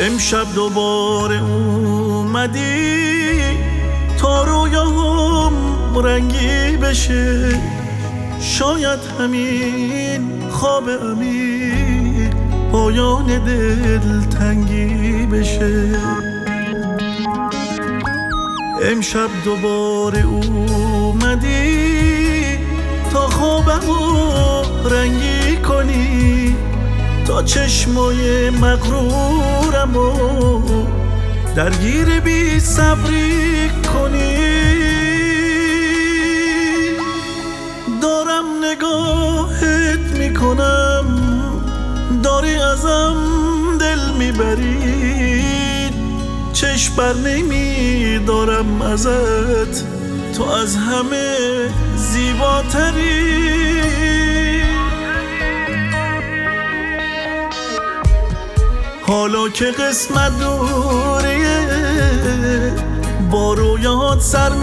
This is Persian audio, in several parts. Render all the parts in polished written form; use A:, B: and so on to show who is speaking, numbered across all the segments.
A: امشب دوباره اومدی تا رویاهم رنگی بشه. شاید همین خواب عمیق پایان دلتنگی بشه. امشب دوباره اومدی تا خوابمو رنگی کنی، تا چشمای مغرورمو درگیر بی صبری کنی. دارم نگاهت میکنم، داری ازم دل میبری، چشم بر نمیدارم ازت، تو از همه زیباتری. حالا که قسمت دوریه با رویات سر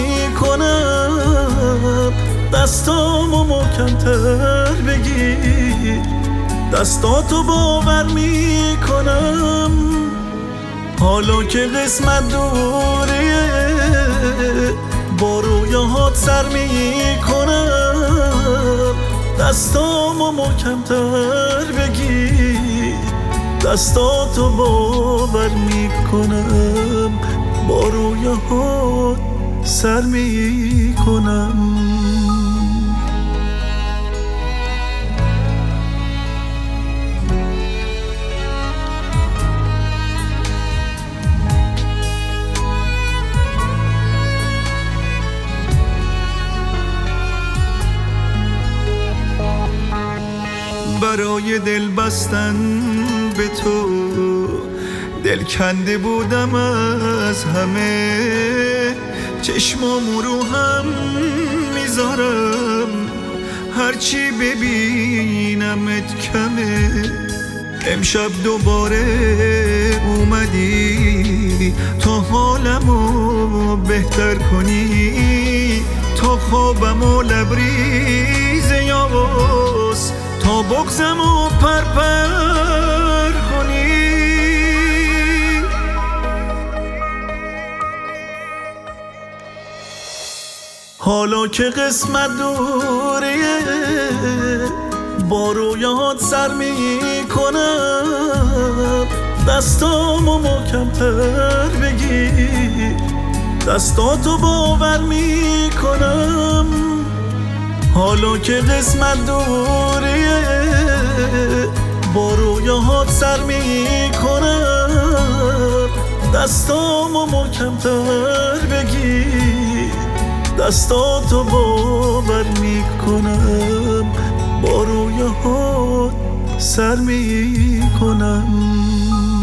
A: میکنم، دستامو محکم‌تر بگیر، دستاتو باور میکنم. حالا که قسمت دوریه با رویاهات سر میکنم، دستامو محکم‌تر بگیر، دستاتو باور میکنم، با رویاهات سر میکنم. برای دل بستن به تو دل کنده بودم از همه، چشمامو رو هم میذارم، هرچی ببینمت کمه. امشب دوباره اومدی تا حالمو بهتر کنی، تا خوابمو لبریز یاس، تا بغضمو پرپر کنی. حالا که قسمت دوریه با رویاهات سر میکنم، دستامو محکم‌تر بگیر، دستاتو باور میکنم. حالا که قسمت دوریه با رویاهات سر میکنم، دستامو محکم‌تر بگیر، دستاتو باور میکنم، با رویاهات سر میکنم.